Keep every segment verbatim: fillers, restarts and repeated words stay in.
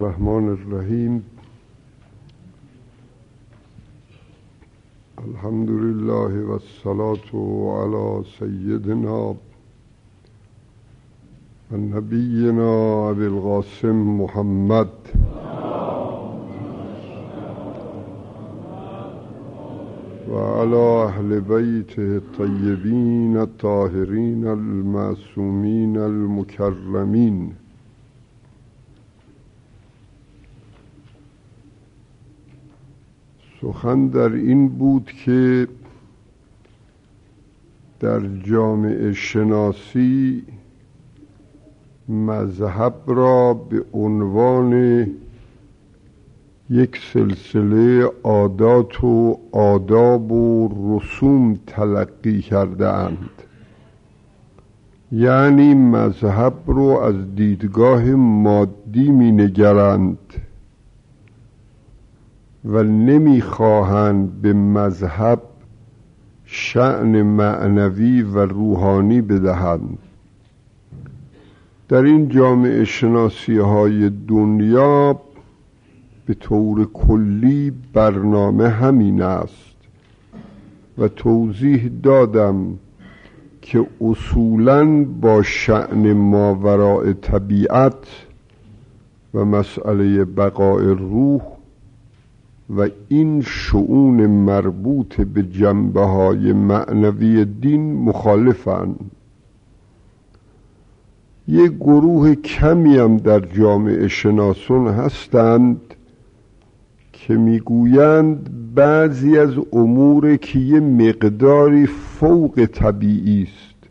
الرحمن الرحیم. الحمد لله و الصلاة علی سیدنا و نبینا ابی القاسم محمد و علی اهل بیته الطیبین الطاهرین المعصومین المکرمین. سخن در این بود که در جامعه شناسی مذهب را به عنوان یک سلسله عادات و آداب و رسوم تلقی کرده اند، یعنی مذهب رو از دیدگاه مادی می نگرند و نمیخواهند به مذهب شأن معنوی و روحانی بدهند. در این جامعه شناسی های دنیا به طور کلی برنامه همین است و توضیح دادم که اصولاً با شأن ماوراء طبیعت و مسئله بقای روح و این شؤون مربوط به جنبه‌های معنوی دین مخالفند. یک گروه کمی هم در جامعه شناسان هستند که میگویند بعضی از امور که یه مقداری فوق طبیعی است،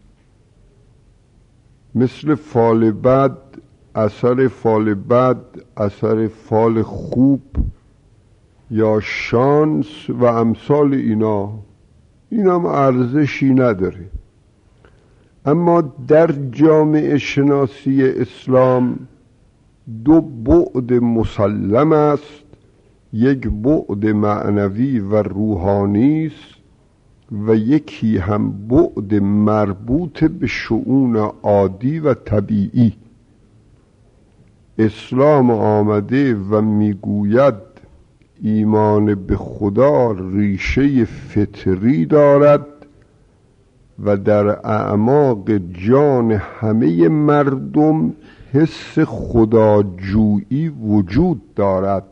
مثل فال بد، اثر فال بد، اثر فال خوب یا شانس و امثال اینا، این هم ارزشی نداره. اما در جامعه شناسی اسلام دو بعد مسلم است، یک بعد معنوی و روحانی است و یکی هم بعد مربوط به شؤون عادی و طبیعی. اسلام آمده و میگوید ایمان به خدا ریشه فطری دارد و در اعماق جان همه مردم حس خداجویی وجود دارد.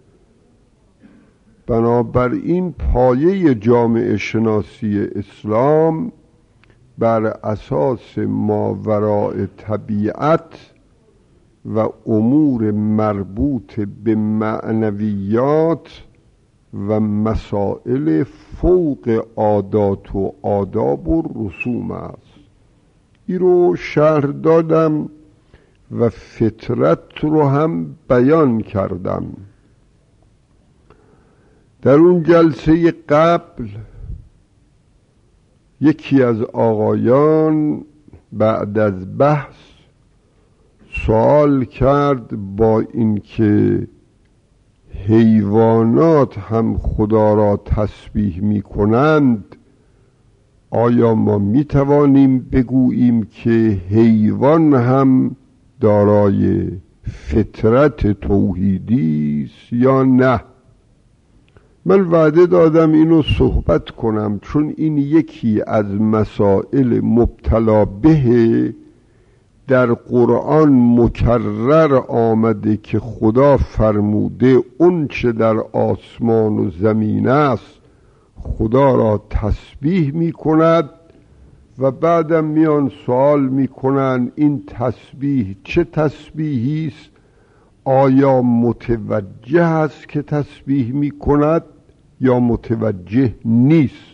بنابراین پایه جامعه شناسی اسلام بر اساس ماوراء طبیعت و امور مربوط به معنویات و مسائل فوق عادات و آداب و رسوم است. این رو شرح دادم و فطرت رو هم بیان کردم. در اون جلسه قبل یکی از آقایان بعد از بحث سوال کرد، با اینکه حیوانات هم خدا را تسبیح می کنند، آیا ما می توانیم بگوییم که حیوان هم دارای فطرت توحیدی است یا نه؟ من وعده دادم اینو صحبت کنم، چون این یکی از مسائل مبتلا به در قرآن مکرر آمده که خدا فرموده اون چه در آسمان و زمین است خدا را تسبیح می کند و بعدم میان سوال می کنند این تسبیح چه تسبیحی است؟ آیا متوجه است که تسبیح می کند یا متوجه نیست؟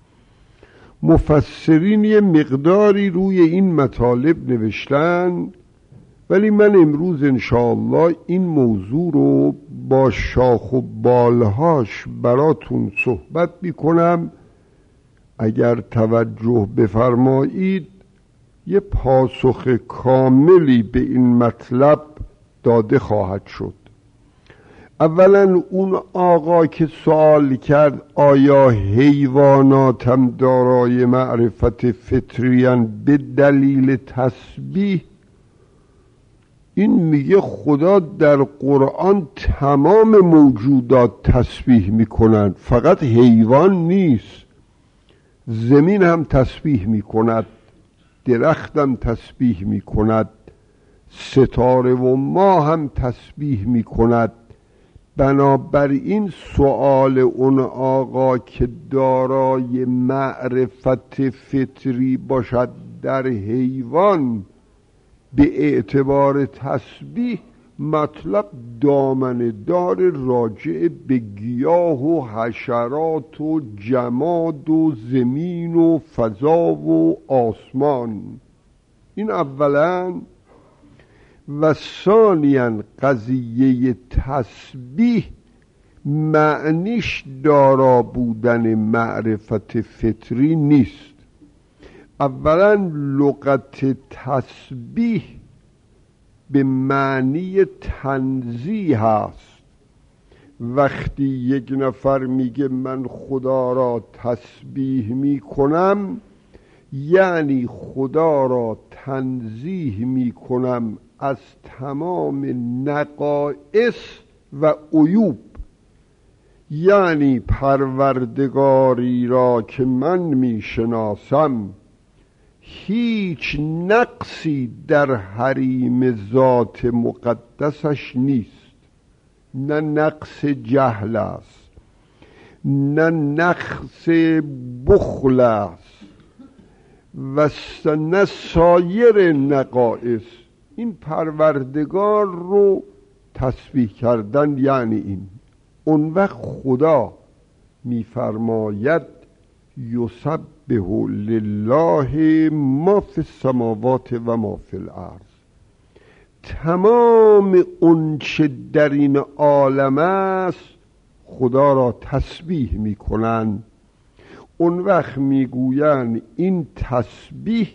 مفسرین یه مقداری روی این مطالب نوشتن، ولی من امروز انشاءالله این موضوع رو با شاخ و بالهاش براتون صحبت میکنم. اگر توجه بفرمایید یه پاسخ کاملی به این مطلب داده خواهد شد. اولا اون آقا که سوال کرد آیا حیوانات هم دارای معرفت فطریان به دلیل تسبیح، این میگه خدا در قرآن تمام موجودات تسبیح میکنن، فقط حیوان نیست. زمین هم تسبیح میکند، درخت هم تسبیح میکند، ستاره و ماه هم تسبیح میکند. بنابراین سؤال اون آقا که دارای معرفت فطری باشد در حیوان به اعتبار تسبیح، مطلب دامنه دار راجع به گیاه و حشرات و جماد و زمین و فضا و آسمان. این اولا. و ثانیاً قضیه تسبیح معنیش دارا بودن معرفت فطری نیست. اولا لغت تسبیح به معنی تنزیه است. وقتی یک نفر میگه من خدا را تسبیح میکنم، یعنی خدا را تنزیه میکنم از تمام نقائص و عیوب. یعنی پروردگاری را که من میشناسم هیچ نقصی در حریم ذات مقدسش نیست. نه نقص جهل است، نه نقص بخل است و نه سایر نقائص. این پروردگار رو تسبیح کردن یعنی این. اون وقت خدا میفرماید یسبح لله ما فی السماوات و ما فی الارض. تمام اون چه در این عالم است خدا را تسبیح میکنن. اون وقت میگوین این تسبیح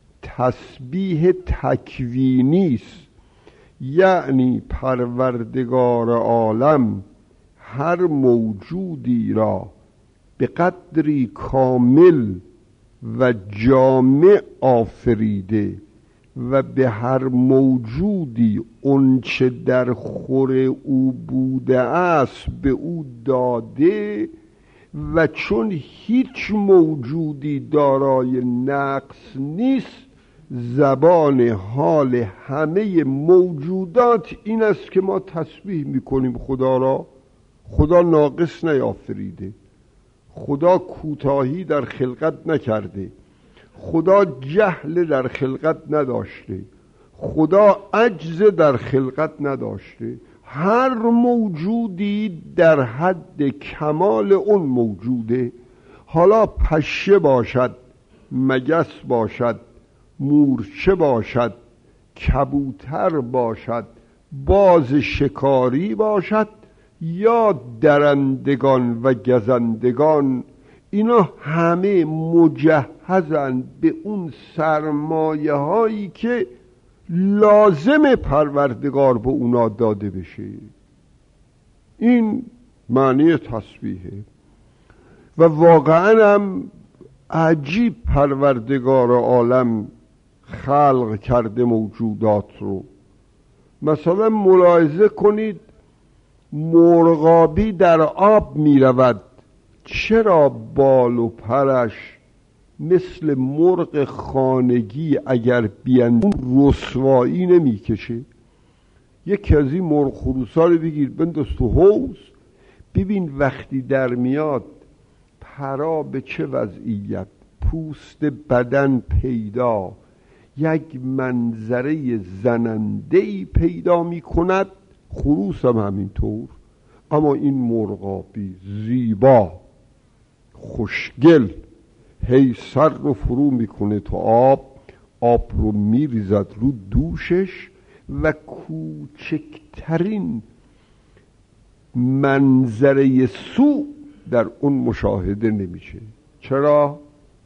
تسبیح تکوینی است، یعنی پروردگار عالم هر موجودی را به قدری کامل و جامع آفریده و به هر موجودی اونچه در خور او بوده است به او داده. و چون هیچ موجودی دارای نقص نیست، زبان حال همه موجودات این است که ما تسبیح میکنیم خدا را. خدا ناقص نیافریده، خدا کوتاهی در خلقت نکرده، خدا جهل در خلقت نداشته، خدا عجز در خلقت نداشته. هر موجودی در حد کمال اون موجوده. حالا پشه باشد، مگس باشد، مورچه باشد، کبوتر باشد، باز شکاری باشد یا درندگان و گزندگان، اینا همه مجهزند به اون سرمایه هایی که لازم پروردگار به اونا داده بشه. این معنی تسبیحه. و واقعا هم عجیب پروردگار عالم خلق کرده موجودات رو. مثلا ملاحظه کنید مرغابی در آب می رود، چرا بال و پرش مثل مرغ خانگی اگر بیان رسوایی نمی کشه؟ یکی از این مرغ خروسا رو بگیر بنداز تو حوض، ببین وقتی در میاد پرا به چه وضعیت، پوست بدن پیدا، یک منظره زننده‌ای پیدا می کند. خروس هم همینطور. اما این مرغابی زیبا خوشگل هی سر رو فرو میکنه تو آب، آب رو میریزد رو دوشش و کوچکترین منظره سو در اون مشاهده نمیشه. چرا؟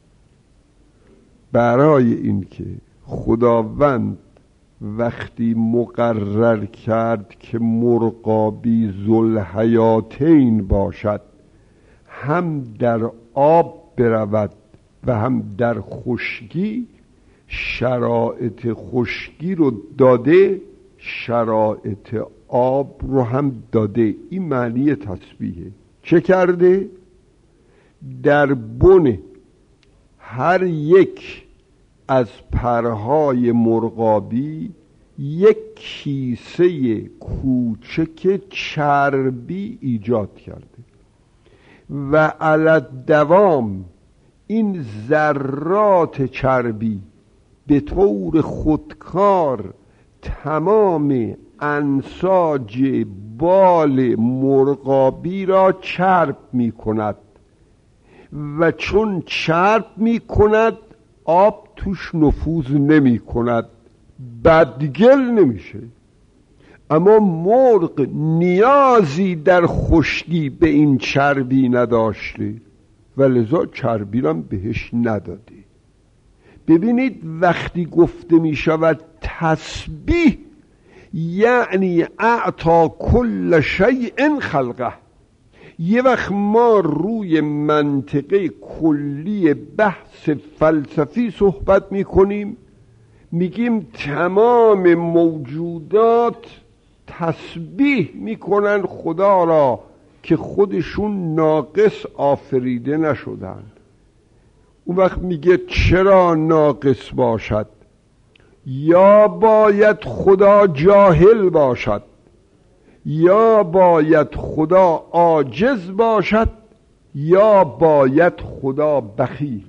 برای این که خداوند وقتی مقرر کرد که مرغابی ذوالحیاتین باشد، هم در آب برود و هم در خشکی، شرایط خشکی رو داده، شرایط آب رو هم داده. این معنی تسبیحه. چه کرده؟ در بن هر یک از پرهای مرغابی یک کیسه کوچک چربی ایجاد کرده و علی دوام این ذرات چربی به طور خودکار تمام انساج بال مرغابی را چرب می کند و چون چرب می کند آب توش نفوذ نمی کند، بدگل نمیشه. اما مرغ نیازی در خشکی به این چربی نداشته و لذا چربی را بهش نداده. ببینید وقتی گفته می شود تسبیح یعنی اعطا کل شیء خلقه. یه وقت ما روی منطقه کلی بحث فلسفی صحبت می کنیم، میگیم تمام موجودات تسبیح میکنن خدا را که خودشون ناقص آفریده نشدن. اون وقت میگه چرا ناقص باشد؟ یا باید خدا جاهل باشد یا باید خدا عاجز باشد یا باید خدا بخیل.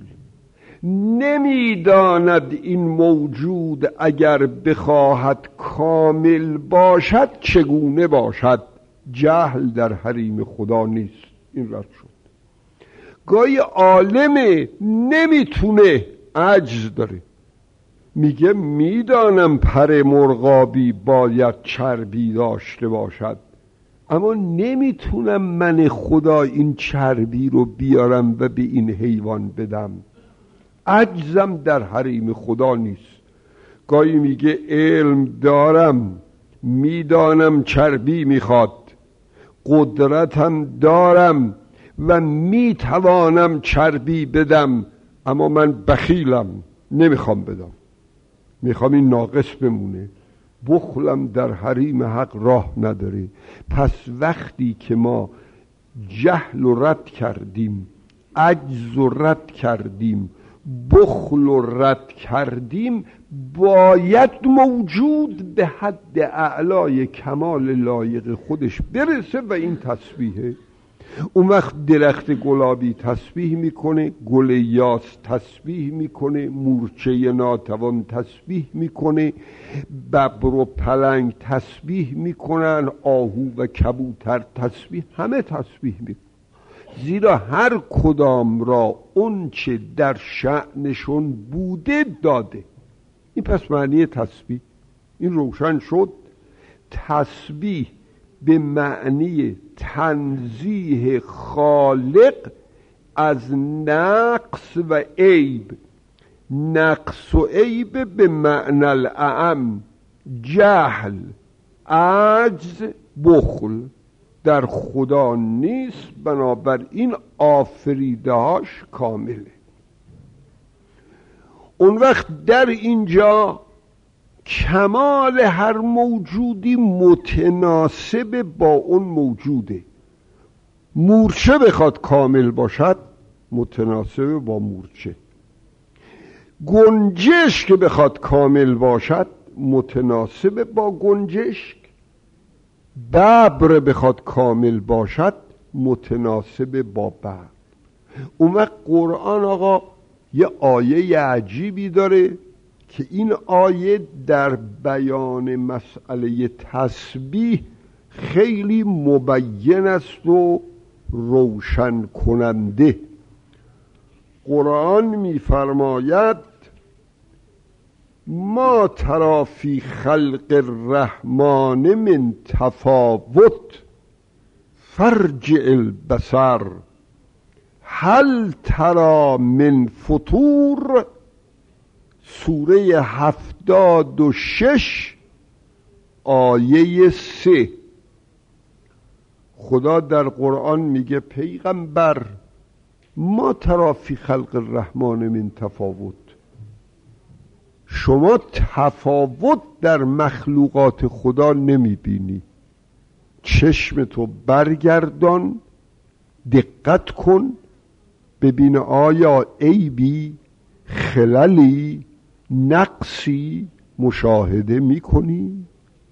نمیداند این موجود اگر بخواهد کامل باشد چگونه باشد. جهل در حریم خدا نیست. این رد شد. گاهی عالم نمیتونه، عجز داره، میگه میدانم پر مرغابی باید چربی داشته باشد اما نمیتونم من خدا این چربی رو بیارم و به این حیوان بدم. عجزم در حریم خدا نیست. گاهی میگه علم دارم، میدانم چربی میخواد، قدرتم دارم و میتوانم چربی بدم اما من بخیلم، نمیخوام بدم، میخوام این ناقص بمونه. بخلم در حریم حق راه نداره. پس وقتی که ما جهل رو رد کردیم، عجز رو رد کردیم، بخل رو رد کردیم، باید موجود به حد اعلای کمال لایق خودش برسه و این تسبیحه. اون وقت درخت گلابی تسبیح میکنه، گل یاس تسبیح میکنه، مورچه ناتوان تسبیح میکنه، ببر و پلنگ تسبیح میکنن، آهو و کبوتر تسبیح، همه تسبیح میکنن، زیرا هر کدام را اون چه در شأنشون بوده داده. این پس معنی تسبیح. این روشن شد. تسبیح به معنی تنزیه خالق از نقص و عیب. نقص و عیب به معنی الاعم، جهل، عجز، بخل در خدا نیست، بنابراین آفریدهاش کامله. اون وقت در اینجا کمال هر موجودی متناسب با اون موجوده. مورچه بخواد کامل باشد متناسب با مورچه، گنجشک که بخواد کامل باشد متناسب با گنجشک، ببر بخواد کامل باشد متناسب با ببر. اون وقت قرآن آقا یه آیه عجیبی داره که این آیه در بیان مسئله تسبیح خیلی مبین است و روشن کننده. قرآن می‌فرماید ما تری فی خلق الرحمن من تفاوت فرجع البصر هل تری من فطور. سوره هفتاد و شش آیه سه. خدا در قرآن میگه پیغمبر ما تری فی خلق الرحمن من تفاوت، شما تفاوت در مخلوقات خدا نمیبینی. چشم تو برگردان، دقت کن، ببین آیا عیبی، خللی، نقصی مشاهده میکنی؟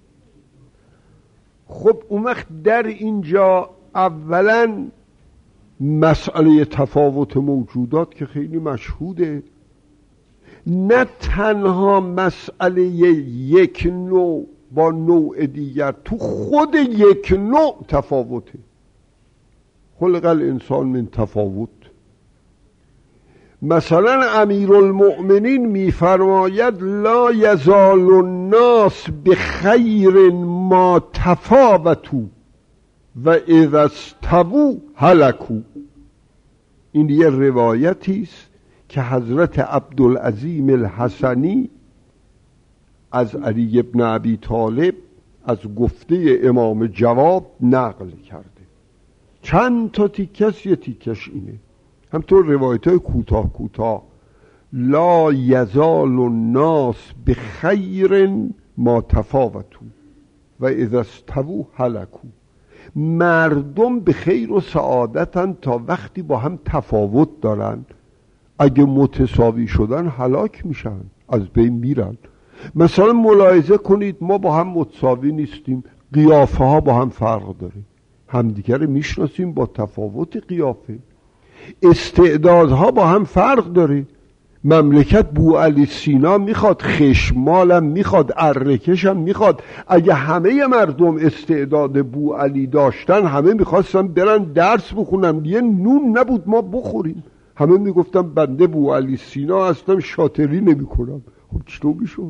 خب اون وقت در اینجا اولا مسئله تفاوت موجودات که خیلی مشهوده، نه تنها مسئله یک نوع با نوع دیگر، تو خود یک نوع تفاوته. خلق الانسان من تفاوت. مثلا امیرالمؤمنین میفرماید لا یزال الناس بخیر ما تفاوتوا و اذا استووا هلکوا. این یه روایتی است که حضرت عبدالعظیم الحسنی از علی ابن ابی طالب از گفته امام جواد نقل کرده. چند تا تیکش، یه تیکش اینه، همطور روایت های کوتاه کوتاه. لا یزال الناس بخیر ما تفاوتوا و اذا استووا هلکوا. مردم به خیر و سعادتن تا وقتی با هم تفاوت دارن، اگه متساوی شدن هلاک میشن، از بین میرن. مثلا ملاحظه کنید ما با هم متساوی نیستیم، قیافه ها با هم فرق داره، همدیگر میشناسیم با تفاوت قیافه. استعدادها با هم فرق داره. مملکت بوعلی سینا میخواد خشمالم میخواد ارکشم میخواد. اگه همه مردم استعداد بوعلی داشتن، همه میخواستن برن درس بخونن، یه نون نبود ما بخوریم. همه میگفتن بنده بوعلی سینا هستم، شاطری نمیکنم. خب چطور میشد؟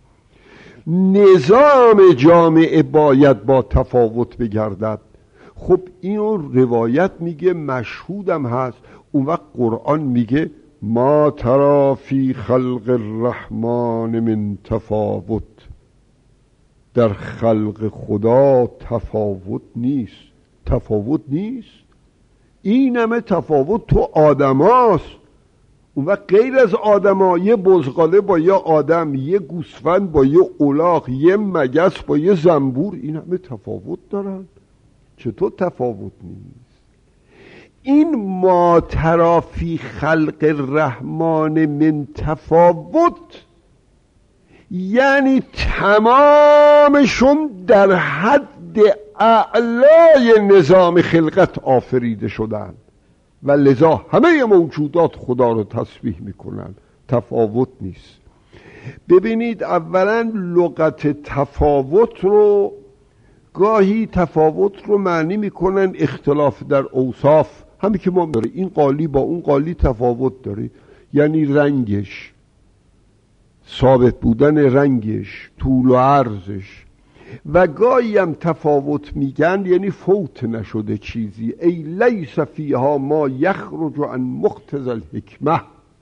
نظام جامعه باید با تفاوت بگردد. خب اینو روایت میگه، مشهودم هست. اون وقت قرآن میگه ما ترى فی خلق الرحمن من تفاوت. در خلق خدا تفاوت نیست. تفاوت نیست. این همه تفاوت تو آدم هاست. اون وقت غیر از آدم ها، یه بزغاله با یه آدم، یه گوسفند با یه الاغ، یه مگس با یه زنبور، این همه تفاوت دارن. چطور تفاوت نیست؟ این ما تری فی خلق الرحمن من تفاوت یعنی تمامشون در حد اعلای نظام خلقت آفریده شدن و لذا همه موجودات خدا رو تسبیح میکنن. تفاوت نیست. ببینید اولا لغت تفاوت رو گاهی تفاوت رو معنی میکنن اختلاف در اوصاف. همین که ما داره این قالی با اون قالی تفاوت داره، یعنی رنگش، ثابت بودن رنگش، طول و عرضش. و گاهی هم تفاوت میگن یعنی فوت نشده چیزی. ای لیس فیها ما یخرج عن مقتضی الحکمه.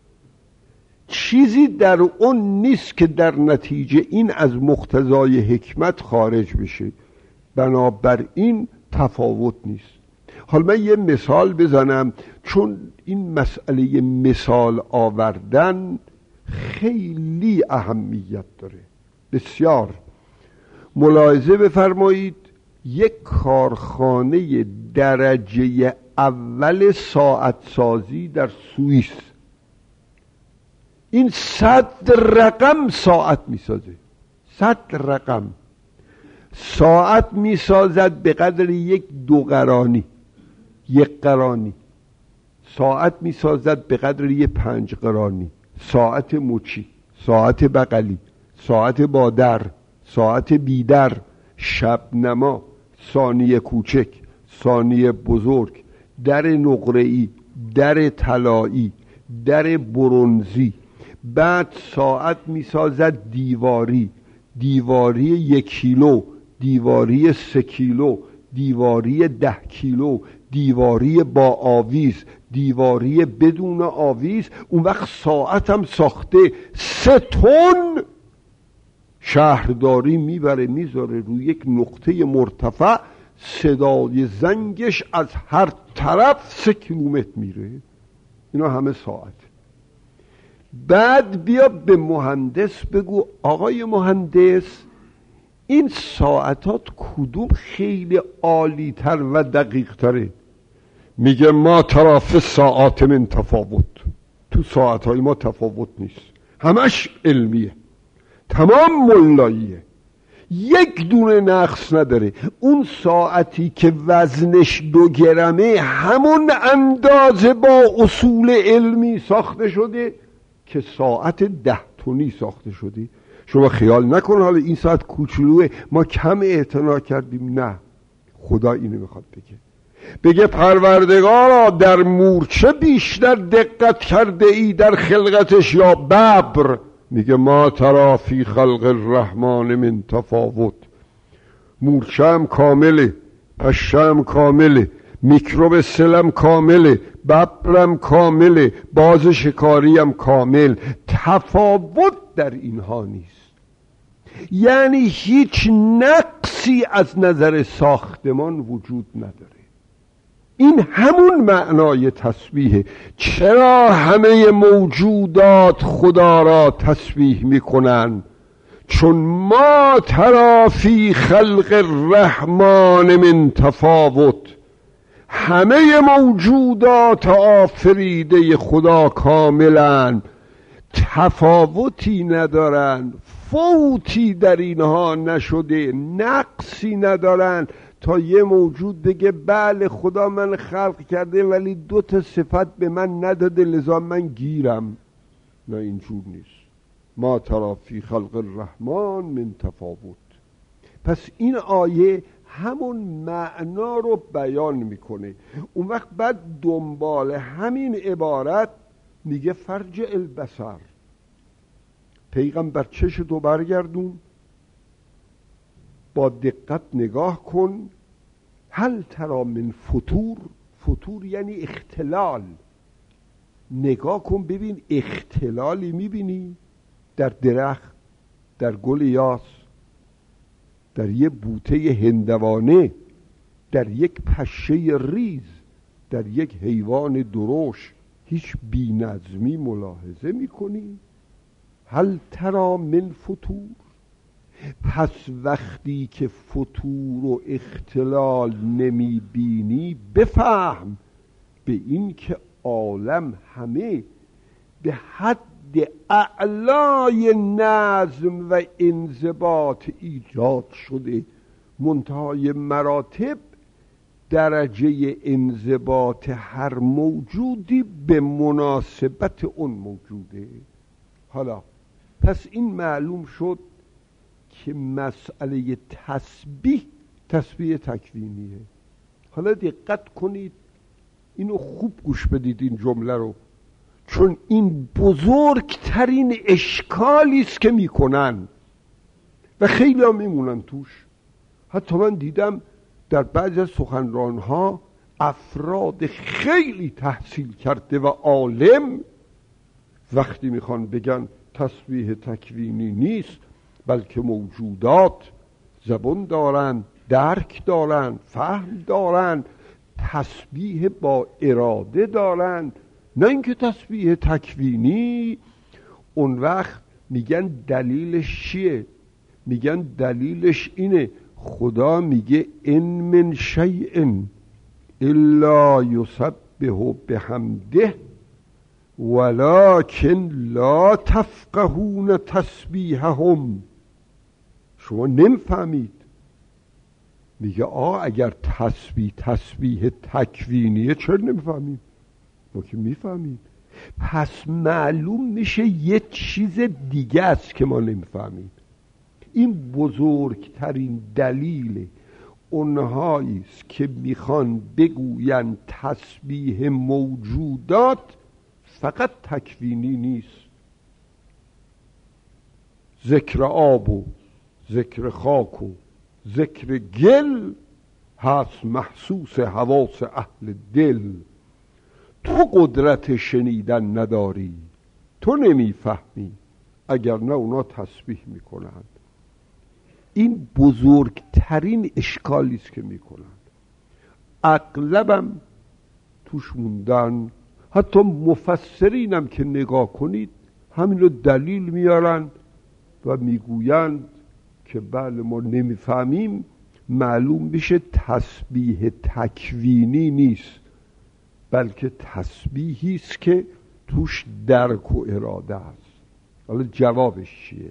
چیزی در اون نیست که در نتیجه این از مقتضای حکمت خارج بشه. بنابراین تفاوت نیست. حالا من یه مثال بزنم، چون این مسئله مثال آوردن خیلی اهمیت داره، بسیار. ملاحظه بفرمایید یک کارخانه درجه اول ساعت سازی در سوئیس، این صد رقم ساعت میسازه. صد رقم ساعت میسازد به قدر یک دو قرانی، یک قرانی. ساعت میسازد به قدر یک پنج قرانی. ساعت مچی، ساعت بغلی، ساعت با در، ساعت بیدر، شب نما، ثانیه کوچک، ثانیه بزرگ، در نقره‌ای، در طلایی، در برنزی. بعد ساعت میسازد دیواری، دیواری یک کیلو، دیواری سه کیلو، دیواری ده کیلو، دیواری با آویز، دیواری بدون آویز. اون وقت ساعت هم ساخته سه تن شهرداری میبره میذاره روی یک نقطه مرتفع، صدای زنگش از هر طرف سه کیلومتر میره. اینا همه ساعت. بعد بیا به مهندس بگو آقای مهندس این ساعتات کدوم خیلی عالی تر و دقیق تره؟ میگه ما طرف ساعت من تفاوت، تو ساعتهای ما تفاوت نیست، همش علمیه، تمام ملاییه، یک دونه نقص نداره. اون ساعتی که وزنش دو گرمه همون اندازه با اصول علمی ساخته شده که ساعت ده تونی ساخته شده. شما خیال نکن حالا این ساعت کوچولوه ما کم اعتنا کردیم، نه، خدا اینو میخواد بگه. بگه پروردگارا در مورچه بیشتر دقت کرده ای در خلقتش یا ببر؟ میگه ما ترا فی خلق الرحمن من تفاوت. مورچه هم کامله، پشه هم کامله، میکروب سلم کامله، ببرم کامله، باز شکاری هم کامل، تفاوت در اینها نیست. یعنی هیچ نقصی از نظر ساختمان وجود نداره. این همون معنای تسبیحه. چرا همه موجودات خدا را تسبیح میکنن؟ چون ما ترا فی خلق الرحمن من تفاوت، همه موجودات آفریده خدا کاملن، تفاوتی ندارن، فوتی در اینها نشده، نقصی ندارن تا یه موجود بگه بله خدا من خلق کرده ولی دو تا صفت به من نداده لذا من گیرم. نه، اینجور نیست. ما ترا فی خلق الرحمن من تفاوت. پس این آیه همون معنا رو بیان میکنه. اون وقت بعد دنبال همین عبارت میگه فرجع البصر، پیغمبر چش تو برگردون، با دقت نگاه کن، هل ترا من فطور، فطور یعنی اختلال، نگاه کن ببین اختلالی میبینی در درخت، در گل یاس، در یه بوته هندوانه، در یک پشه ریز، در یک حیوان درشت هیچ بی‌نظمی ملاحظه میکنی؟ هل ترا من فطور. پس وقتی که فطور و اختلال نمی بینی بفهم به این که عالم همه به حد اعلای نظم و انضباط ایجاد شده، منتهای مراتب درجه انضباط هر موجودی به مناسبت اون موجوده. حالا پس این معلوم شد که مسئله تسبیح تسبیح تکوینیه. حالا دقت کنید، اینو خوب گوش بدید این جمله رو، چون این بزرگترین اشکالی است که میکنن و خیلی هم میمونن توش. حتی من دیدم در بعضی از سخنرانها افراد خیلی تحصیل کرده و عالم وقتی میخوان بگن تسبیح تکوینی نیست بلکه موجودات زبان دارن، درک دارن، فهم دارن، تسبیح با اراده دارن، نه اینکه تسبیح تکوینی. اون وقت میگن دلیلش چیه؟ میگن دلیلش اینه خدا میگه ان من شیء الا یسبح بحمده ولکن لا تفقهون تسبیحهم. شما نمیفهمید. میگه آه اگر تسبیح تسبیح تکوینیه چرا نمیفهمید؟ ما که میفهمید. پس معلوم میشه یه چیز دیگه است که ما نمیفهمید. این بزرگترین دلیل اونهایی است که میخوان بگوین تسبیح موجودات فقط تکوینی نیست. ذکر آب و ذکر خاک و ذکر گل هست محسوس حواس اهل دل. تو قدرت شنیدن نداری، تو نمیفهمی، اگر نه اونا تسبیح میکنند. این بزرگترین اشکالی است که میکنند. اغلبم توش موندن. حتی مفسرینم که نگاه کنید همین رو دلیل میارن و میگویند که بله ما نمیفهمیم. معلوم میشه تسبیح تکوینی نیست، بلکه تسبیحی است که توش درک و اراده است. حالا جوابش چیه؟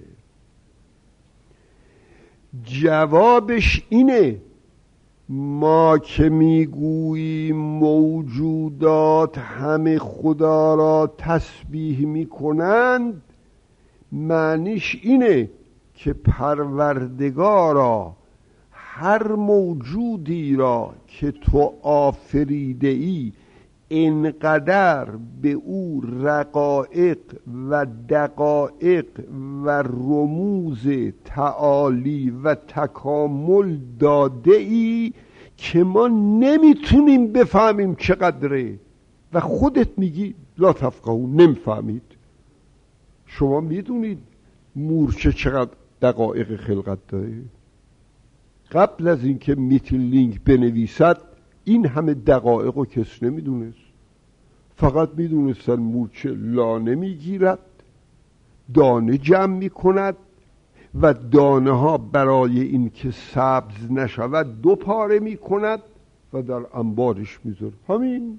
جوابش اینه ما که میگوییم موجودات همه خدا را تسبیح میکنند، معنیش اینه که پروردگارا هر موجودی را که تو آفریده ای اینقدر به او رقائق و دقائق و رموز تعالی و تکامل داده ای که ما نمیتونیم بفهمیم چقدره. و خودت میگی لا تفقهون، نمیفهمید. شما میدونید مورچه چقدر دقایق خلقت داره؟ قبل از اینکه میتیلینگ بنویسد این همه دقایق رو کس نمیدونست. فقط میدونستن مورچه لانه میگیرد، دانه جمع میکند و دانه ها برای اینکه سبز نشود دو پاره میکند و در انبارش میذاره. همین.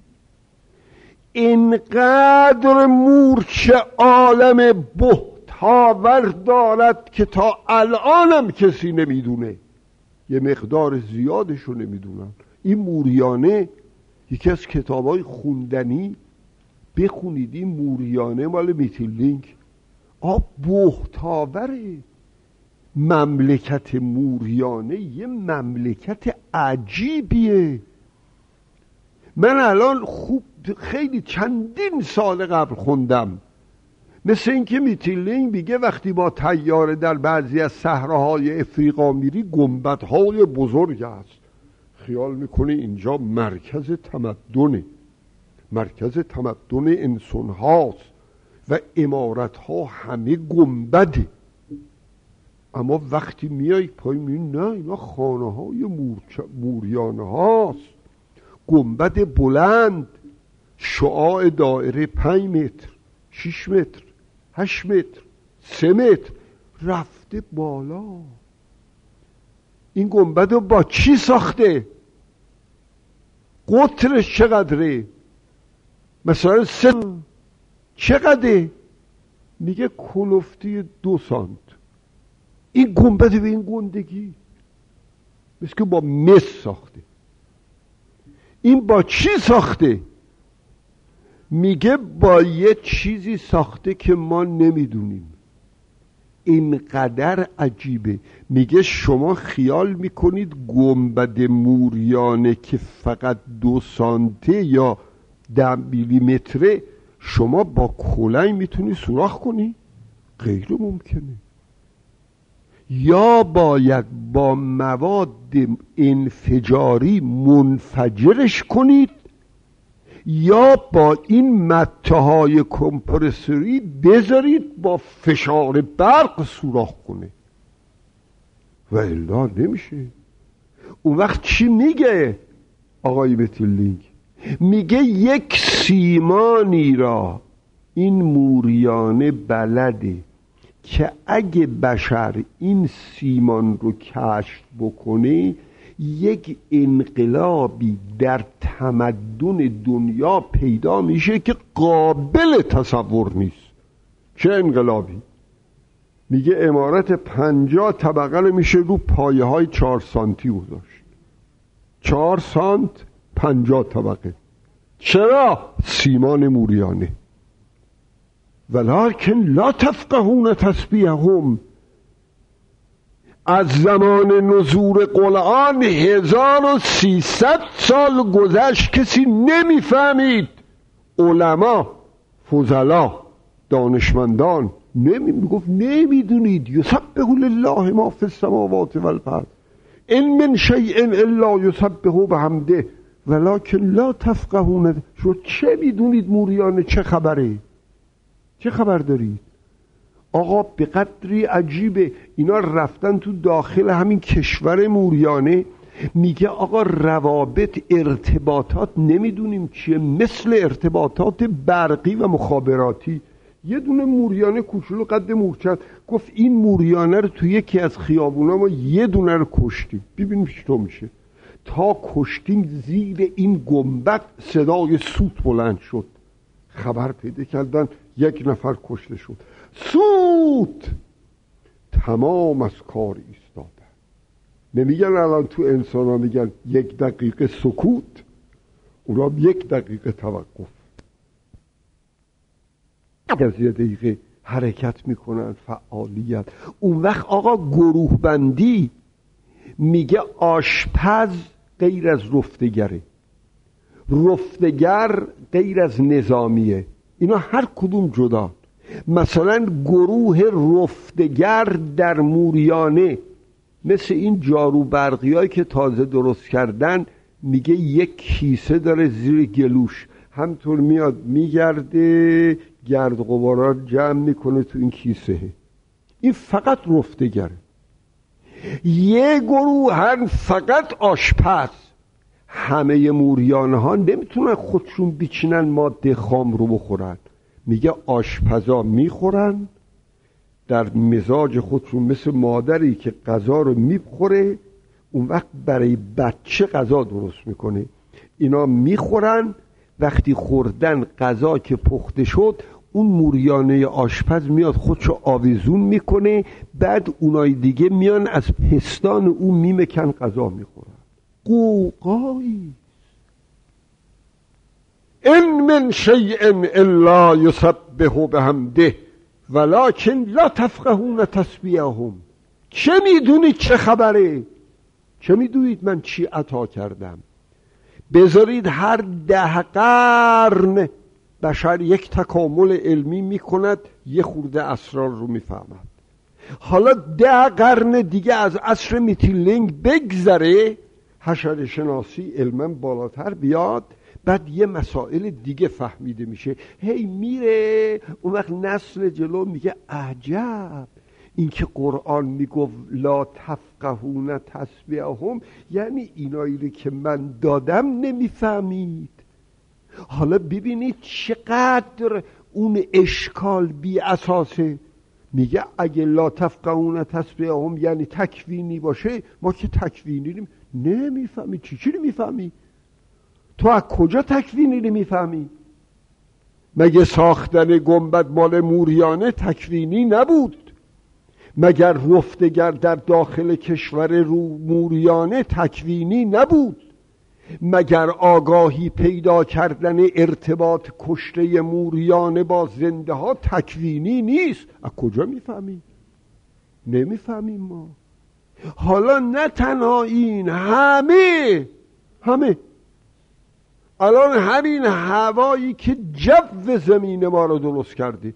اینقدر مورچه عالم بهتاور دارد که تا الانم کسی نمیدونه، یه مقدار زیادشو نمیدونن. این موریانه یکی از کتابای خوندنی، بخونید این موریانه مال میتیلینگ. آب بهتاوره. مملکت موریانه یه مملکت عجیبیه. من الان خوب خیلی چندین سال قبل خوندم، مثل اینکه میتیلینگ میگه وقتی با طیاره در بعضی از صحراهای افریقا میری گنبدهای بزرگ است، خیال میکنی اینجا مرکز تمدنه، مرکز تمدن انسان هاست و امارت ها همه گنبده. اما وقتی میای پای میبینی نه، اینا خانه های موریانه هاست، گنبد بلند، شعاع دایره پنج متر، شش متر، هشت متر، سه متر رفته بالا. این گنبد رو با چی ساخته؟ قطرش چقدره؟ مثلا سه چقدره؟ میگه کلفتی دو سانت. این گنبد به این گندگی مثل که با مس ساخته. این با چی ساخته؟ میگه با یه چیزی ساخته که ما نمیدونیم. اینقدر عجیبه. میگه شما خیال میکنید گنبد موریانه که فقط دو سانته یا ده میلیمتره شما با کلنگ میتونی سوراخ کنی؟ غیر ممکنه. یا باید با مواد انفجاری منفجرش کنید، یا با این متاهای کمپرسوری بذارید با فشار برق سوراخ کنه و الا نمیشه. اون وقت چی میگه آقای میتیلینگ؟ میگه یک سیمانی را این موریانه بلده که اگه بشر این سیمان رو کشف بکنه یک انقلابی در تمدن دنیا پیدا میشه که قابل تصور نیست. چه انقلابی؟ میگه عمارت پنجاه طبقه رو میشه رو پایه های چهار سانتی گذاشت. چهار سانت پنجاه طبقه. چرا؟ سیمان موریانه. ولکن لا تفقهون تسبیحهم. از زمان نزول قرآن هزار و سیصد سال گذشت، کسی نمیفهمید. علما، فضلا، دانشمندان نمی میگفت نمیدونید. یسبح لله ما فی السماوات و الارض ان من شیء الا یسبح بحمده ولکن لا تفقهون. شو چه میدونید موریانه چه خبره؟ چه خبر دارید؟ آقا به قدری عجیبه. اینا رفتن تو داخل همین کشور موریانه، میگه آقا روابط ارتباطات نمیدونیم چیه، مثل ارتباطات برقی و مخابراتی. یه دونه موریانه کوچولو قد مورچه. گفت این موریانه رو توی یکی از خیابونا ما یه دونه رو کشتیم، ببینیم چطور میشه. تا کشتیم زیر این گنبد صدای سوت بلند شد، خبر پیدا کردن یک نفر کشته شد. سوت تمام از کار ایستادن. نمیگن الان تو انسان ها میگن یک دقیقه سکوت، اونا یک دقیقه توقف، از یه دقیقه حرکت میکنن، فعالیت. اون وقت آقا گروه بندی میگه آشپز غیر از رفتگره، رفتگر غیر از نظامیه، اینا هر کدوم جدا. مثلا گروه رفتگر در موریانه مثل این جارو برقی هایی که تازه درست کردن، میگه یک کیسه داره زیر گلوش، همطور میاد میگرده گرد غبارا جمع میکنه تو این کیسه. این فقط رفتگره. یه گروه هم فقط آشپز. همه موریانه ها نمیتونن خودشون بیچینن ماده خام رو بخورن، میگه آشپزا میخورن در مزاج خودشون، مثل مادری که غذا رو میخوره اون وقت برای بچه غذا درست میکنه، اینا میخورن. وقتی خوردن غذا که پخته شد، اون موریانه آشپز میاد خودشو آویزون میکنه، بعد اونای دیگه میان از پستان اون میمکن غذا میخورن. قوقایی ان من شیء الا یسبح بحمده ولکن لا تفقهون تسبیحهم. چه میدونید چه خبره؟ چه میدونید من چی عطا کردم؟ بذارید هر ده قرن بشر یک تکامل علمی میکند، یه خورده اسرار رو میفهمد. حالا ده قرن دیگه از عصر میتیلینگ بگذره، حشره شناسی علما بالاتر بیاد، بعد یه مسائل دیگه فهمیده میشه، هی میره اون وقت نسل جلو میگه عجب، این که قرآن میگفت لا تفقهون تسبیحهم، یعنی اینایی که من دادم نمیفهمید. حالا ببینید چقدر اون اشکال بی اساسه. میگه اگه لا تفقهون تسبیحهم یعنی تکوینی باشه، ما که تکوینی نمیفهمی. چی چی نمیفهمی؟ تو از کجا تکوینی نمیفهمی؟ مگه ساختن گنبد مال موریانه تکوینی نبود؟ مگر رفتگر در داخل کشور رو موریانه تکوینی نبود؟ مگر آگاهی پیدا کردن ارتباط کشته موریانه با زنده ها تکوینی نیست؟ از کجا میفهمی؟ نمیفهمیم ما. حالا نه تنها این، همه همه الان همین هوایی که جو زمین ما رو درست کرده،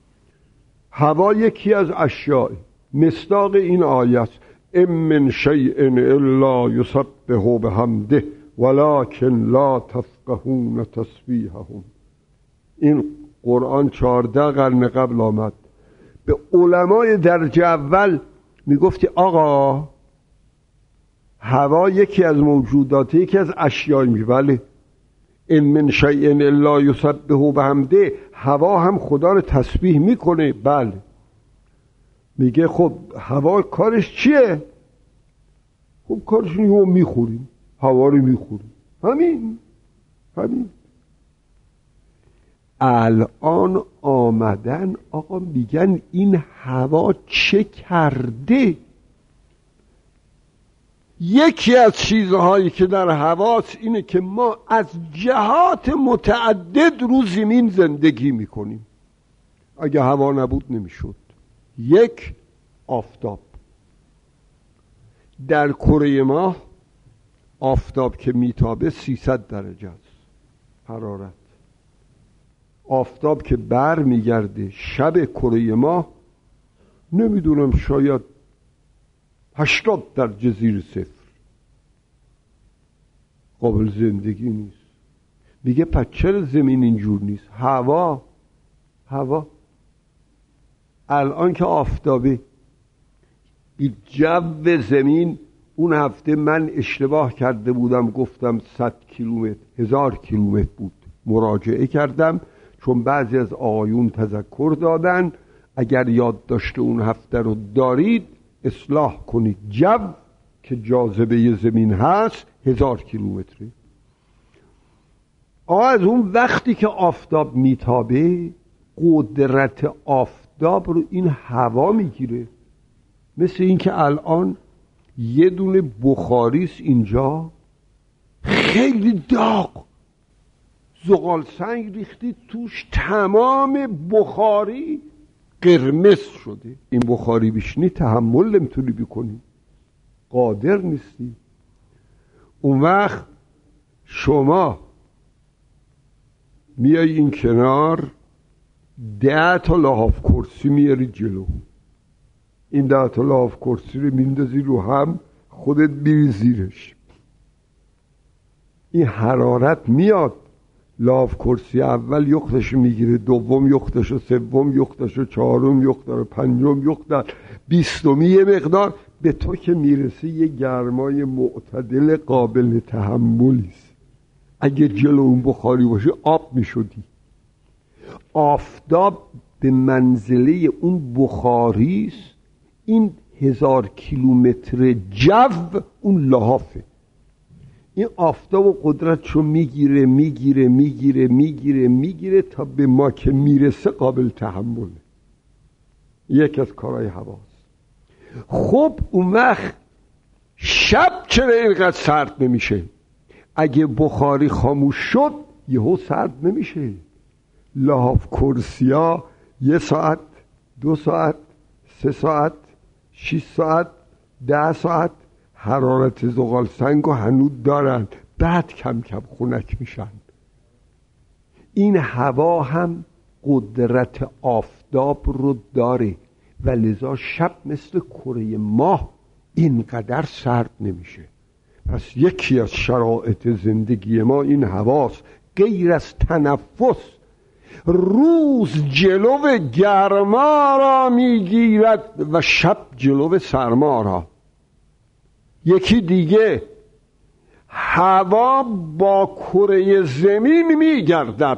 هوا یکی از اشیاء مصداق این آیه ام من شیء الا یسبح بحمده ولکن لا تفقهون تسبیحهم. این قرآن چهارده قرن قبل آمد. به علمای درجه اول میگفتی آقا هوا یکی از موجودات، یکی از اشیاء می بله ان من شیء الا یسبح بحمده، هوا هم خدا رو تسبیح میکنه. بله. میگه خب هوا کارش چیه؟ خب کارش اینه میخوریم، هوا رو میخوریم، همین همین. الان آمدن آقا میگن این هوا چه کرده؟ یکی از چیزهایی که در هواست اینه که ما از جهات متعدد رو زمین زندگی میکنیم. اگه هوا نبود نمیشد. یک، آفتاب. در کره ماه آفتاب که میتابه سیصد درجه است حرارت. آفتاب که بر میگرده شب کره ماه نمیدونم شاید هشتاد درجه زیر صفر، قابل زندگی نیست. میگه پس چرا زمین اینجور نیست؟ هوا هوا الان که آفتابه، جو زمین. اون هفته من اشتباه کرده بودم، گفتم صد کیلومتر، هزار کیلومتر بود. مراجعه کردم چون بعضی از آقایون تذکر دادن اگر یادداشت اون هفته رو دارید اصلاح کنید. جو که جاذبه زمین هست هزار کیلومتره. از اون وقتی که آفتاب میتابه قدرت آفتاب رو این هوا میگیره. مثل این که الان یه دونه بخاریست اینجا خیلی داغ، زغال سنگ ریختید توش، تمام بخاری قرمز شده. این بخاری بشینی تحمل نمیتونی بکنی، قادر نیستی. اون وقت شما میای این کنار ده تا لحاف کرسی میاری جلو، این ده تا لحاف کرسی رو میندازی رو هم، خودت میری زیرش، این حرارت میاد، لحاف کرسی اول یختش میگیره، دوم یختش، سوم یختش، چهارم یختش، پنجم یختش، بیستمی یه مقدار، به تو که میرسه یه گرمای معتدل قابل تحملیست. اگه جلو اون بخاری باشه آب میشدی. آفتاب به منزله اون بخاریست، این هزار کیلومتر جو اون لحافه. این آفتاب و قدرتشو میگیره میگیره میگیره میگیره میگیره تا به ما که میرسه قابل تحمله. یک از کارهای هواست. خب اون وقت شب چرا اینقدر سرد نمیشه؟ اگه بخاری خاموش شد یهو سرد نمیشه. لحاف کرسیا یه ساعت، دو ساعت، سه ساعت، شیش ساعت، ده ساعت حرارت زغال سنگ و هنوز دارن، بعد کم کم خنک میشن. این هوا هم قدرت آفتاب رو داره و لذا شب مثل کره ماه اینقدر سرد نمیشه. پس یکی از شرایط زندگی ما این هواست. غیر از تنفس روز جلو گرما را میگیرد و شب جلو سرما را. یکی دیگه هوا با کره زمین میگردد.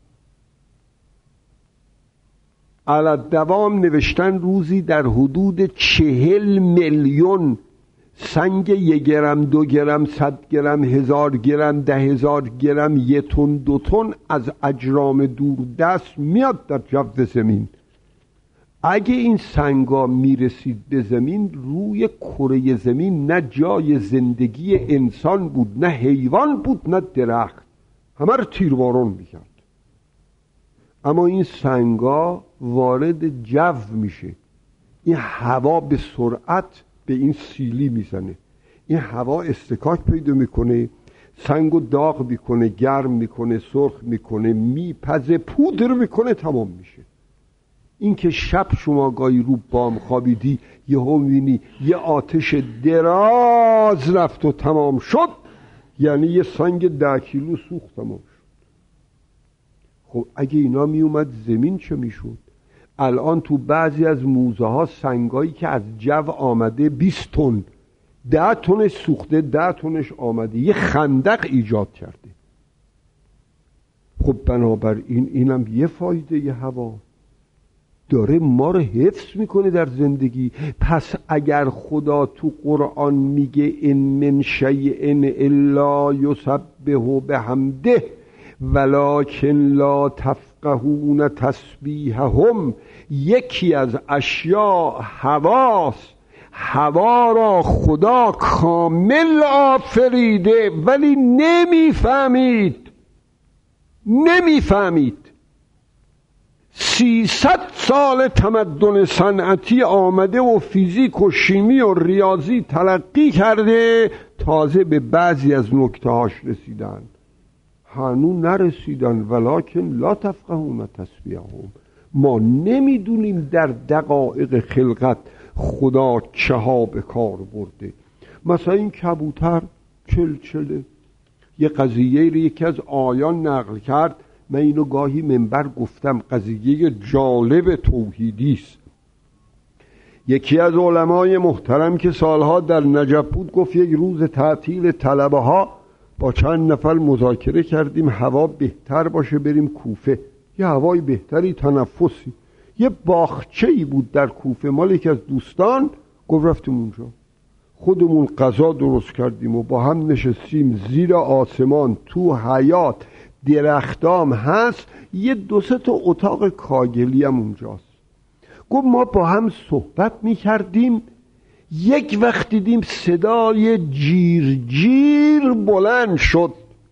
علی دوام نوشتن روزی در حدود چهل میلیون سنگ یک گرم، دو گرم، صد گرم، هزار گرم، ده هزار گرم، یه تن، دو تن از اجرام دوردست میاد در جو زمین. اگه این سنگا میرسید به زمین، روی کره زمین نه جای زندگی انسان بود، نه حیوان بود، نه درخت، همه رو تیربارون میکرد. اما این سنگا وارد جو میشه، این هوا به سرعت به این سیلی میزنه، این هوا استکاک پیدا میکنه، سنگو داغ میکنه، گرم میکنه، سرخ میکنه، میپزه، پودر میکنه، تمام میشه. این که شب شما گاهی رو بام خوابیدی یهو میبینی یه آتش دراز رفت و تمام شد، یعنی یه سنگ ده کیلو سوخت تمام شد. خب اگه اینا میومد زمین چه میشد؟ الان تو بعضی از موزه ها سنگایی که از جو آمده بیست تن، ده تنش سوخته، ده تنش آمده، یه خندق ایجاد کرده. خب بنابراین اینم یه فایده ی هوا داره، ما رو حفظ میکنه در زندگی. پس اگر خدا تو قرآن میگه ان من شیء الا یسبح بحمده ولکن لا تفقهون تسبیحهم، یکی از اشیاء هواست. هوا را خدا کامل آفریده ولی نمیفهمید نمیفهمید سیصد سال تمدن صنعتی آمده و فیزیک و شیمی و ریاضی تلقی کرده، تازه به بعضی از نکته‌هاش رسیدن، هنوز نرسیدن. ولکن لا تفقهون تسبیحهم، ما نمیدونیم در دقایق خلقت خدا چه ها به کار برده. مثلا این کبوتر چلچله، یه قضیه رو یکی از آیان نقل کرد، من اینو گاهی منبر گفتم، قضیه جالب توحیدی است. یکی از علمای محترم که سالها در نجف بود گفت یک روز تعطیل طلبه ها با چند نفر مذاکره کردیم هوا بهتر باشه بریم کوفه، یه هوای بهتری، تنفسی. یه باغچه‌ای بود در کوفه مال یکی از دوستان، گفت رفتیم اونجا خودمون غذا درست کردیم و با هم نشستیم زیر آسمان تو حیاط، درختام هست، یه دو سه تا اتاق کاگلی هم اونجاست. گفت ما با هم صحبت میکردیم، یک وقت دیدیم صدای جیر جیر بلند شد،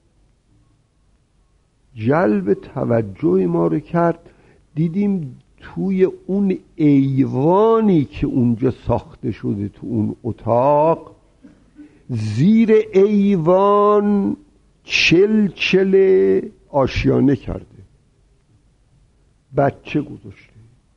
جلب توجه ما رو کرد. دیدیم توی اون ایوانی که اونجا ساخته شده تو اون اتاق، زیر ایوان چل چل آشیانه کرده، بچه گذاشته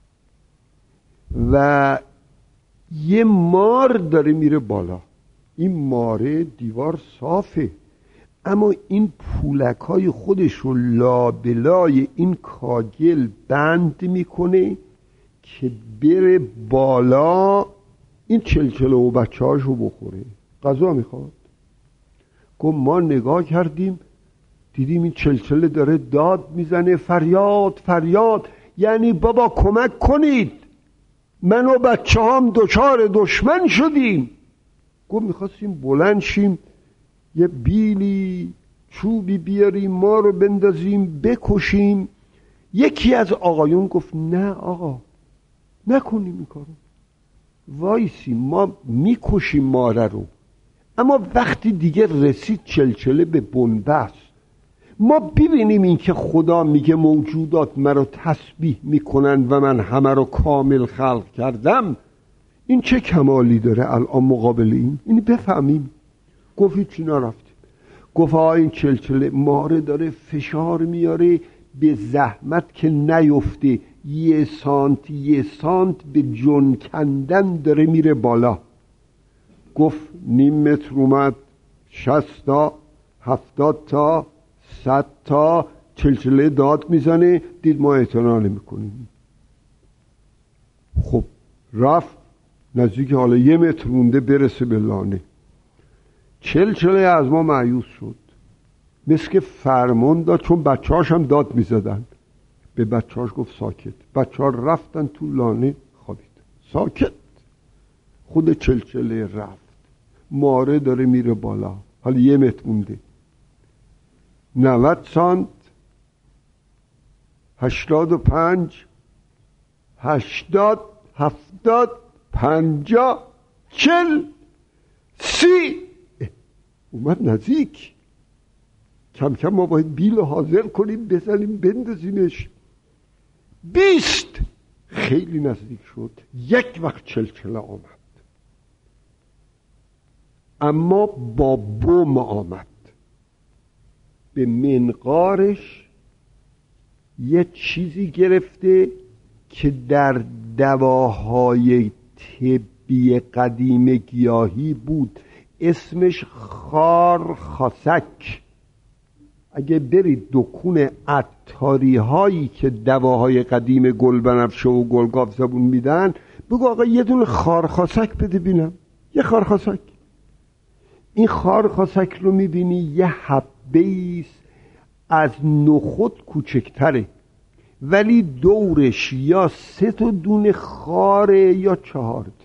و یه مار داره میره بالا. این ماره دیوار صافه، اما این پولک های خودش رو لابلای این کاگل بند میکنه که بره بالا این چلچله و بچه هاشو بخوره. غذا میخواد. گفت ما نگاه کردیم دیدیم این چلچله داره داد میزنه، فریاد فریاد، یعنی بابا کمک کنید، من و بچه هم دچار دشمن شدیم. گفت میخواستیم بلند شیم یه بیلی چوبی بیاریم ما رو بندازیم بکشیم. یکی از آقایون گفت نه آقا نکنیم این کارو، وایسی ما میکشیم ماره رو، اما وقتی دیگه رسید چلچله به بنبست، ما ببینیم این که خدا میگه موجودات مرا تسبیح میکنن و من همه رو کامل خلق کردم، این چه کمالی داره الان مقابل این، اینی بفهمیم. گفت هیچی نرفتیم. گفت آه این چلچله ماره داره فشار میاره، به زحمت که نیفته یه سانت یه سانت به جن کندن داره میره بالا. گفت نیم متر اومد، شصت تا، هفتاد تا، صد تا چلچله داد میزنه، دید ما اعتنا نمیکنیم. خب رفت نزدیک حالا یه متر مونده برسه به لانه. چلچله از ما مایوس شد، مثل که فرمان داد، چون بچه هاش هم داد میزدن. به بچه هاش گفت ساکت. بچه ها رفتن تو لانه خوابید. ساکت. خود چلچله رفت، ماره داره میره بالا، حالا یه متر مونده، نود سانت، هشتاد و پنج، هشتاد، هفتاد، پنجاه، چل، سی. اومد نزدیک. کم کم ما باید بیل رو حاضر کنیم بزنیم بندازیمش. بیست. خیلی نزدیک شد. یک وقت چلچله آمد، اما با بم آمد. به منقارش یه چیزی گرفته که در دواهای طبی قدیم گیاهی بود، اسمش خارخاسک. اگه برید دکون عطاری هایی که دواهای قدیم گلبنفشه و گلگاف زبون میدن، بگو آقا یه دونه خارخاسک بده بینم، یه خارخاسک. این خارخاسک رو میبینی یه حبه‌ایست از نخود کوچکتره، ولی دورش یا سه تا دونه خاره یا چهار تا،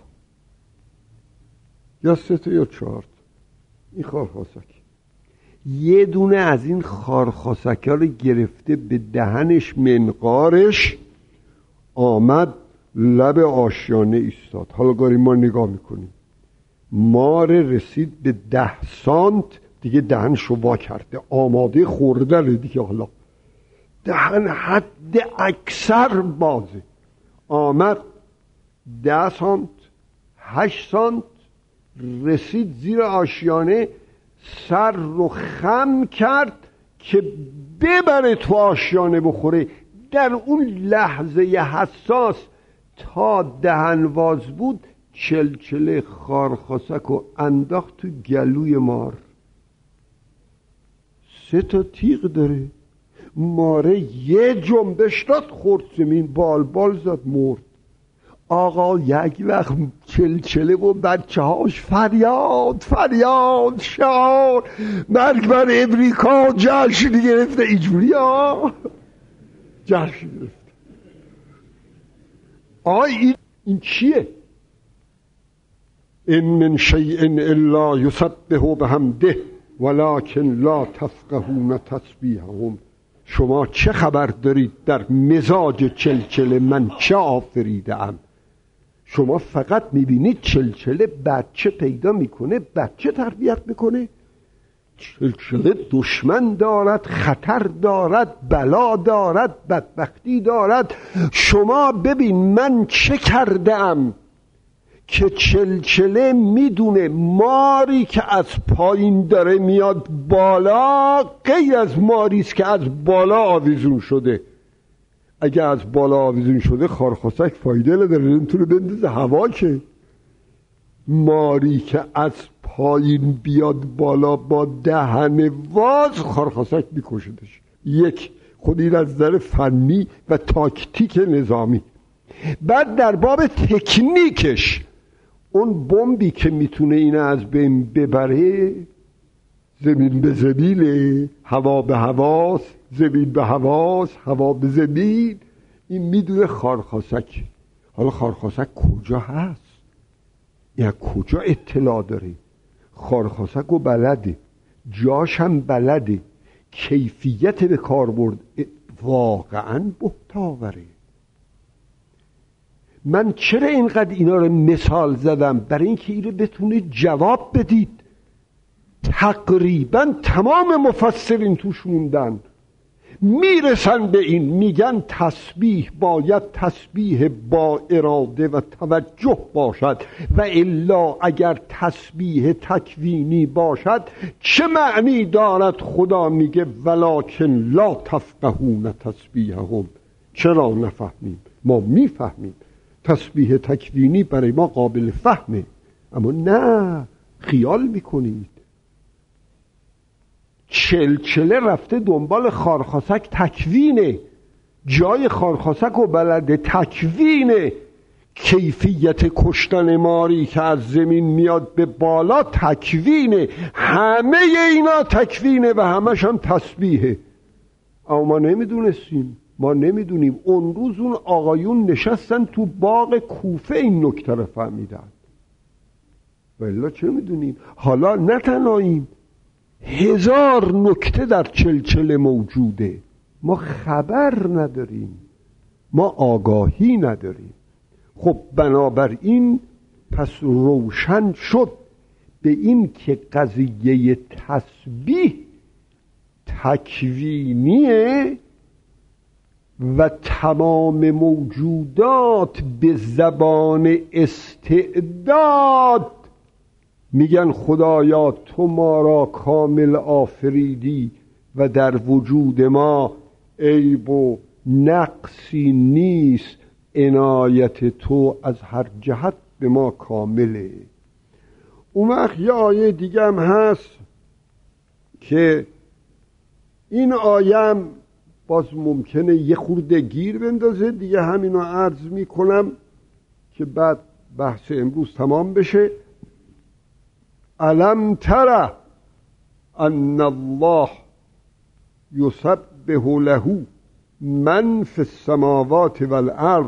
یا سه تا یا چهار تا. این خارخاسک یه دونه از این خارخاسک ها رو گرفته به دهنش منقارش، آمد لب آشیانه ایستاد. حالا گاری ما نگاه میکنیم، مار رسید به ده سانت دیگه، دهنشو وا کرده آماده خوردن دیگه. حالا دهن حد اکثر بازه. آمد ده سانت، هشت سانت، رسید زیر آشیانه، سر رو خم کرد که ببره تو آشیانه بخوره. در اون لحظه حساس تا دهن واز بود، چلچله خارخاسک رو انداخت تو گلوی مار. سه تا تیغ داره. ماره یه جنبش داد، خورد زمین، بال بال زد، مرد. آقا یک وقت چلچله و بچه هاش فریاد فریاد شعار مرگ بر امریکا جشن گرفته. اینجوری ها جشن گرفت. آی این, این چیه؟ ان من شیء الا یسبح بحمده ولکن لا تفقهون تسبیحهم. شما چه خبر دارید در مزاج چلچله من چه آفریده ام؟ شما فقط میبینید چلچله بچه پیدا میکنه، بچه تربیت میکنه. چلچله دشمن دارد، خطر دارد، بلا دارد، بدبختی دارد. شما ببین من چه کرده ام که چلچله میدونه ماری که از پایین داره میاد بالا غیر از ماری است که از بالا آویزون شده. اگه از بالا آویزون شده خارخاسک فایده نداره، نمیتونه بندازه هوا. که ماری که از پایین بیاد بالا با دهن واز خارخاسک میکشدش. یک خود این از نظر فنی و تاکتیک نظامی. بعد در باب تکنیکش اون بمبی که میتونه اینو از بین ببره، زمین به زمینه، هوا به هواست، زمین به هواست، هوا به زمین. این میدونه خارخاسک. حالا خارخاسک کجا هست؟ یا کجا اطلاع داره؟ خارخاسک و بلده، جاش هم بلده، کیفیت به کار برد واقعا بهتاوره. من چرا اینقدر اینا رو مثال زدم؟ برای اینکه این رو بتونه جواب بدید. تقریبا تمام مفسرین توش موندن، میرسن به این، میگن تسبیح باید تسبیح با اراده و توجه باشد و الا اگر تسبیح تکوینی باشد چه معنی دارد؟ خدا میگه ولکن لا تفقهون تسبیحهم. چرا نفهمیم؟ ما میفهمیم. تسبیح تکوینی برای ما قابل فهمه، اما نه، خیال میکنید. چلچله رفته دنبال خارخاسک، تکوینه. جای خارخاسک و بلده، تکوینه. کیفیت کشتن ماری که از زمین میاد به بالا تکوینه. همه اینا تکوینه و همش هم تسبیحه. اما ما نمیدونستیم، ما نمیدونیم. اون روز اون آقایون نشستن تو باغ کوفه این نکته رو فهمیدن، ولی چه میدونیم؟ حالا نه تنهاییم، هزار نکته در چلچله موجوده، ما خبر نداریم، ما آگاهی نداریم. خب بنابراین پس روشن شد به این که قضیه تسبیح تکوینیه و تمام موجودات به زبان استعداد میگن خدایا تو ما را کامل آفریدی و در وجود ما عیب و نقصی نیست، عنایت تو از هر جهت به ما کامله. اون وقت یه آیه دیگه هم هست که این آیه باز ممکنه یه خورده گیر بندازه دیگه، همینو عرض میکنم که بعد بحث امروز تمام بشه. الم تر ان الله یسبح له من فی السماوات والارض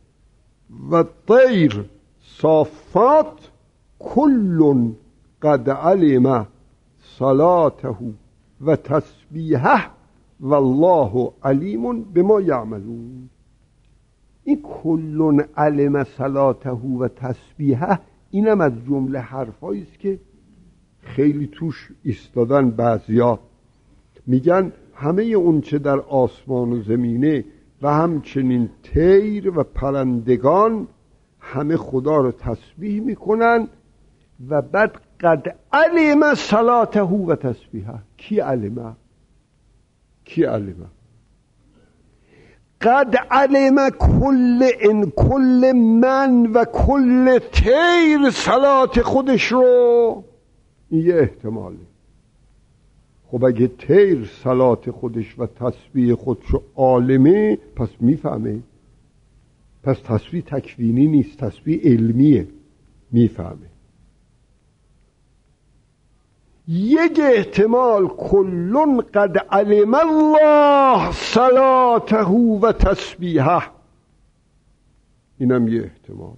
والطیر صافات کل قد علم صلاته و تسبیحه والله علیم بما یعملون. این کل علم صلاته و تسبیحه اینم از جمله حرفایی است که خیلی توش ایستادن بعضیا. میگن همه اون چه در آسمان و زمینه و همچنین طیر و پرندگان همه خدا رو تسبیح میکنن و بعد قد علم صلاته و تسبیحه. کی علمه؟ کی علمه؟ قد علم کل ان کل من و کل طیر صلات خودش رو. این یه احتماله. خب اگه طیر صلات خودش و تسبیح خودش رو عالمه پس میفهمه. پس تسبیح تکوینی نیست، تسبیح علمیه، میفهمه. یک احتمال کلون قد علم الله صلاته و تسبیحه، اینم یه احتمال.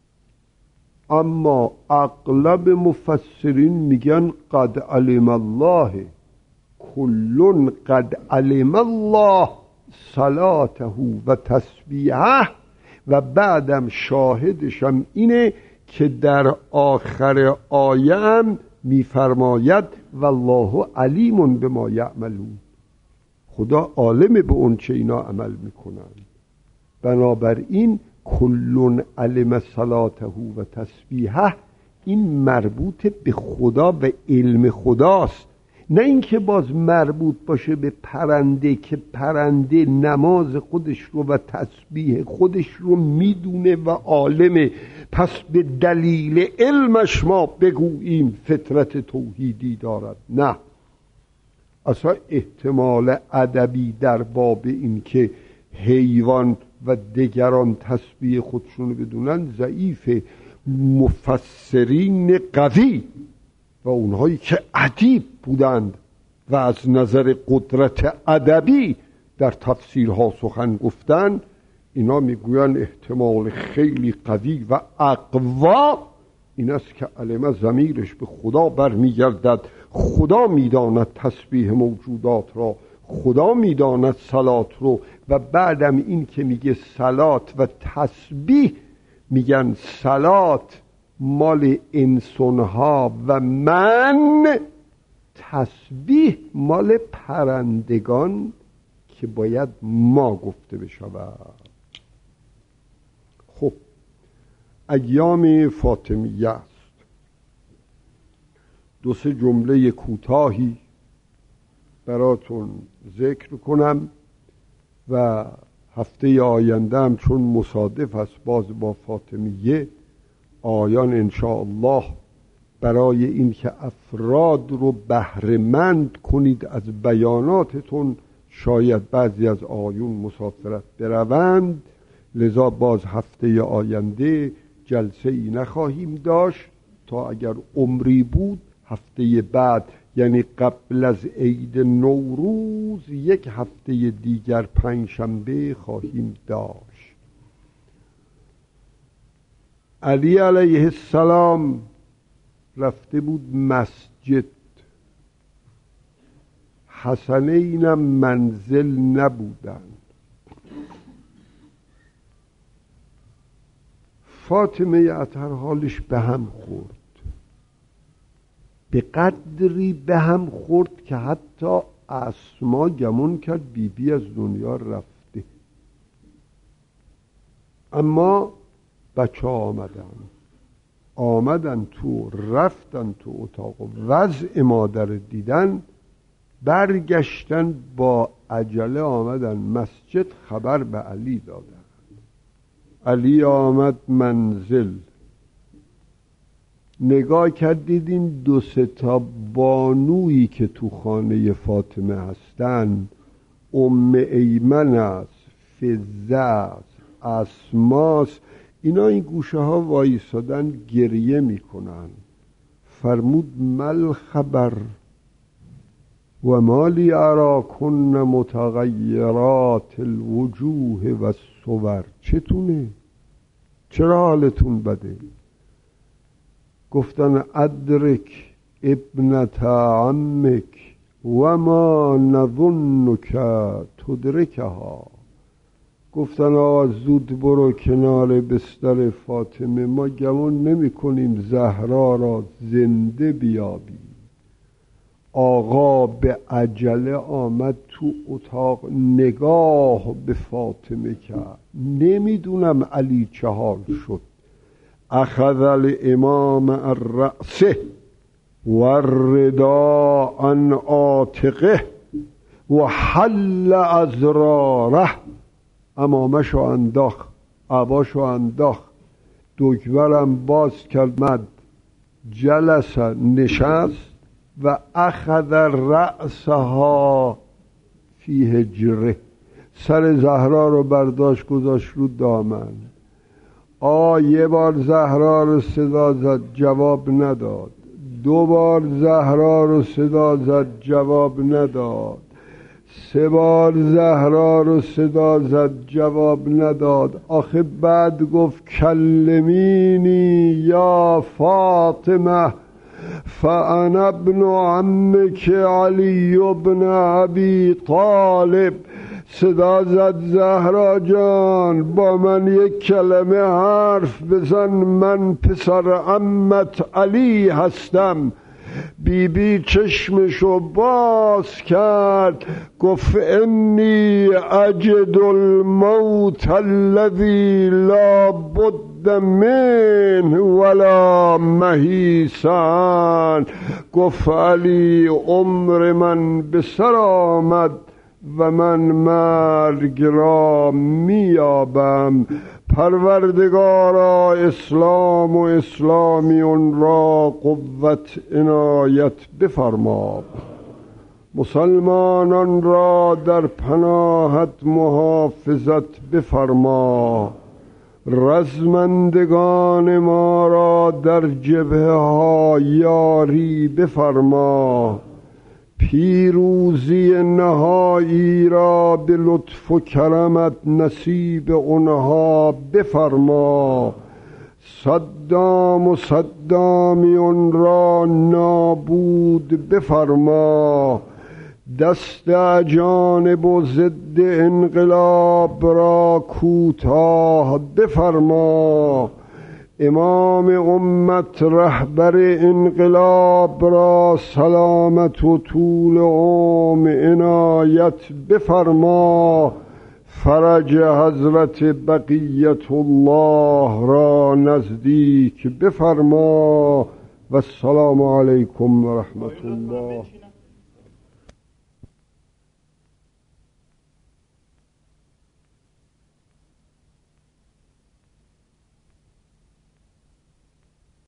اما اغلب مفسرین میگن قد علم الله کلون قد علم الله صلاته و تسبیحه، و بعدم شاهدشم اینه که در آخر آیه هم میفرماید والله علیم بما یعملون، خدا عالم به اون چه اینا عمل میکنن. بنابراین کلون علم صلاته و تسبیحه این مربوط به خدا و علم خداست، نه اینکه باز مربوط باشه به پرنده که پرنده نماز خودش رو و تسبیح خودش رو میدونه و عالمه، پس به دلیل علمش ما بگوییم فطرت توحیدی دارد. نه، اصلا احتمال ادبی در باب این که حیوان و دیگران تسبیح خودشونو بدونن ضعیف. مفسرین قوی و اونهایی که ادیب بودند و از نظر قدرت ادبی در تفسیرها سخن گفتن، اینا میگوین احتمال خیلی قوی و اقوا این است که علم ضمیرش به خدا برمیگردد. خدا میداند تسبیح موجودات را، خدا میداند صلات رو، و بعدم این که میگه صلات و تسبیح، میگن صلات مال انسانها و من، تسبیح مال پرندگان که باید ما گفته بشود. خب ایام فاطمیه است. دو سه جمله کوتاهی براتون ذکر کنم و هفته آینده هم چون مصادف است باز با فاطمیه، آیان انشاءالله برای این که افراد رو بهره‌مند کنید از بیاناتتون، شاید بعضی از آیون مسافرت بروند، لذا باز هفته آینده جلسه ای نخواهیم داشت تا اگر عمری بود هفته بعد، یعنی قبل از عید نوروز، یک هفته دیگر پنجشنبه خواهیم داشت. علی علیه السلام رفته بود مسجد، حسنینم منزل نبودن. فاطمه اطهر حالش به هم خورد، به قدری به هم خورد که حتی اسما گمون کرد بی بی از دنیا رفته. اما بچه آمدن آمدن تو، رفتن تو اتاق، وضع مادر دیدن، برگشتن با عجله آمدن مسجد، خبر به علی دادن. علی آمد منزل، نگاه کردید این دو سه تا بانویی که تو خانه فاطمه هستن، ام ایمن است، فزه است، اسماست، اینا این گوشه ها وایسادن گریه میکنن. فرمود مل خبر و مالی اراکن متغیرات الوجوه و الصور، چتونه؟ چرا حالتون بده؟ گفتن ادرک ابنت عمک و ما نظنک تدرکها. گفتن آقا زود برو کنار بستر فاطمه، ما گمان نمی کنیم زهرا را زنده بیابی. آقا به عجله آمد تو اتاق، نگاه به فاطمه کرد، نمیدونم علی چه حال شد. اخذ الامام الرأسه و الردا عن عاتقه و حل ازراره، امامشو انداخت، عباشو انداخت، دکورم باز کرد، مد جلس نشست و اخذ رأسها فی حجره، سر زهرا رو برداشت گذاشت رو دامن. آ یه بار زهرا رو صدا زد، جواب نداد، دو بار زهرا رو صدا زد جواب نداد، سه بار زهرا رو صدا زد جواب نداد. آخه بعد گفت کلمینی یا فاطمه فانا ابن عمک علی ابن ابی طالب. صدا زد زهرا جان با من یک کلمه حرف بزن، من پسر عمت علی هستم. بی بی چشمشو باز کرد گفت انی اجد الموت الذی لا بد منه ولا محیسا. گفت علی عمر من به سر آمد و من مرگ را میابم. پروردگارا اسلام و اسلامیون را قوت عنایت بفرما، مسلمانان را در پناهت محافظت بفرما، رزمندگان ما را در جبهه ها یاری بفرما، پیروزی نهایی را به لطف و کرمت نصیب اونها بفرما، صدام و صدامیون را نابود بفرما، دست اجانب و ضد انقلاب را کوتاه بفرما، امام امت رهبر انقلاب را سلامت و طول عمر عنایت بفرما، فرج حضرت بقیت الله را نزدیک بفرما و السلام علیکم و رحمت الله.